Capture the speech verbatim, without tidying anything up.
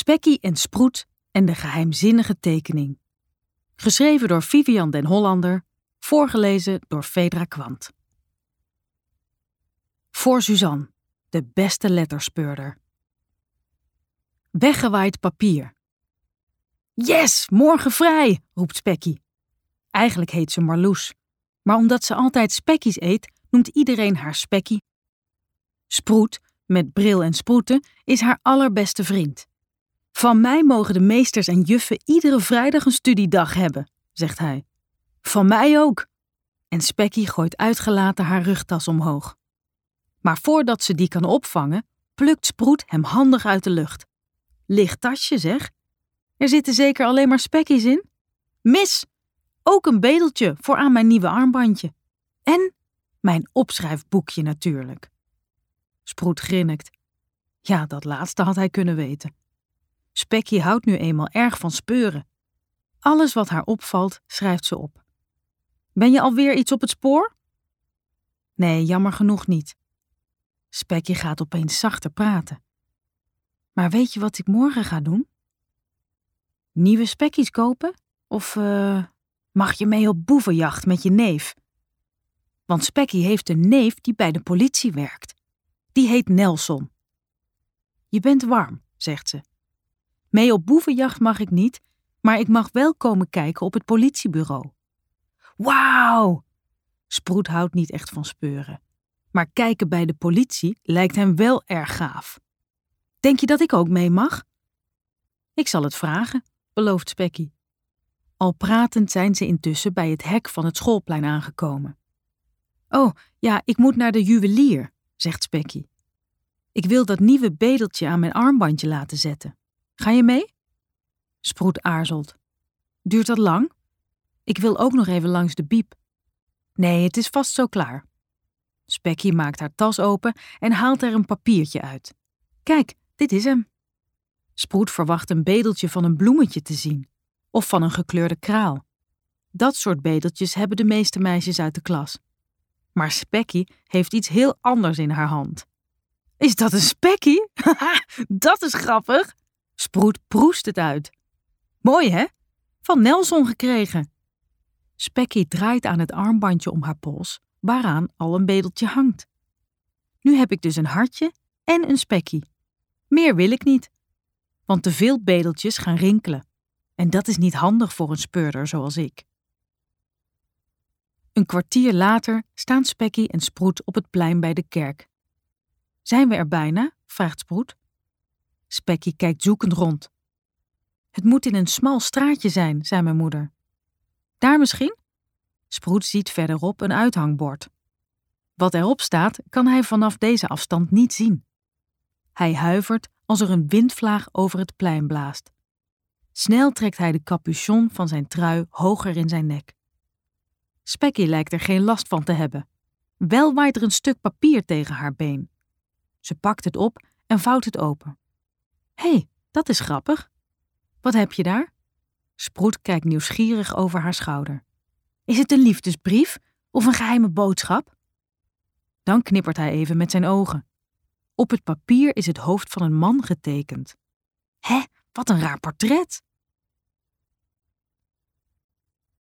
Spekkie en Sproet en de geheimzinnige tekening. Geschreven door Vivian den Hollander, voorgelezen door Fedra Kwant. Voor Suzanne, de beste letterspeurder. Weggewaaid papier. Yes, morgen vrij, roept Spekkie. Eigenlijk heet ze Marloes, maar omdat ze altijd spekkies eet, noemt iedereen haar Spekkie. Sproet, met bril en sproeten, is haar allerbeste vriend. Van mij mogen de meesters en juffen iedere vrijdag een studiedag hebben, zegt hij. Van mij ook. En Spekkie gooit uitgelaten haar rugtas omhoog. Maar voordat ze die kan opvangen, plukt Sproet hem handig uit de lucht. Licht tasje, zeg. Er zitten zeker alleen maar spekkies in? Mis! Ook een bedeltje voor aan mijn nieuwe armbandje. En mijn opschrijfboekje natuurlijk. Sproet grinnikt. Ja, dat laatste had hij kunnen weten. Spekkie houdt nu eenmaal erg van speuren. Alles wat haar opvalt, schrijft ze op. Ben je alweer iets op het spoor? Nee, jammer genoeg niet. Spekkie gaat opeens zachter praten. Maar weet je wat ik morgen ga doen? Nieuwe spekkies kopen? Of uh, mag je mee op boevenjacht met je neef? Want Spekkie heeft een neef die bij de politie werkt. Die heet Nelson. Je bent warm, zegt ze. Mee op boevenjacht mag ik niet, maar ik mag wel komen kijken op het politiebureau. Wauw! Sproet houdt niet echt van speuren. Maar kijken bij de politie lijkt hem wel erg gaaf. Denk je dat ik ook mee mag? Ik zal het vragen, belooft Spekkie. Al pratend zijn ze intussen bij het hek van het schoolplein aangekomen. Oh, ja, ik moet naar de juwelier, zegt Spekkie. Ik wil dat nieuwe bedeltje aan mijn armbandje laten zetten. Ga je mee? Sproet aarzelt. Duurt dat lang? Ik wil ook nog even langs de biep. Nee, het is vast zo klaar. Spekkie maakt haar tas open en haalt er een papiertje uit. Kijk, dit is hem. Sproet verwacht een bedeltje van een bloemetje te zien. Of van een gekleurde kraal. Dat soort bedeltjes hebben de meeste meisjes uit de klas. Maar Spekkie heeft iets heel anders in haar hand. Is dat een spekkie? Haha, dat is grappig. Sproet proest het uit. Mooi, hè? Van Nelson gekregen. Spekkie draait aan het armbandje om haar pols, waaraan al een bedeltje hangt. Nu heb ik dus een hartje en een spekkie. Meer wil ik niet. Want te veel bedeltjes gaan rinkelen. En dat is niet handig voor een speurder zoals ik. Een kwartier later staan Spekkie en Sproet op het plein bij de kerk. Zijn we er bijna? Vraagt Sproet. Spekkie kijkt zoekend rond. Het moet in een smal straatje zijn, zei mijn moeder. Daar misschien? Sproet ziet verderop een uithangbord. Wat erop staat, kan hij vanaf deze afstand niet zien. Hij huivert als er een windvlaag over het plein blaast. Snel trekt hij de capuchon van zijn trui hoger in zijn nek. Spekkie lijkt er geen last van te hebben. Wel waait er een stuk papier tegen haar been. Ze pakt het op en vouwt het open. Hé, hey, dat is grappig. Wat heb je daar? Sproet kijkt nieuwsgierig over haar schouder. Is het een liefdesbrief of een geheime boodschap? Dan knippert hij even met zijn ogen. Op het papier is het hoofd van een man getekend. Hé, wat een raar portret!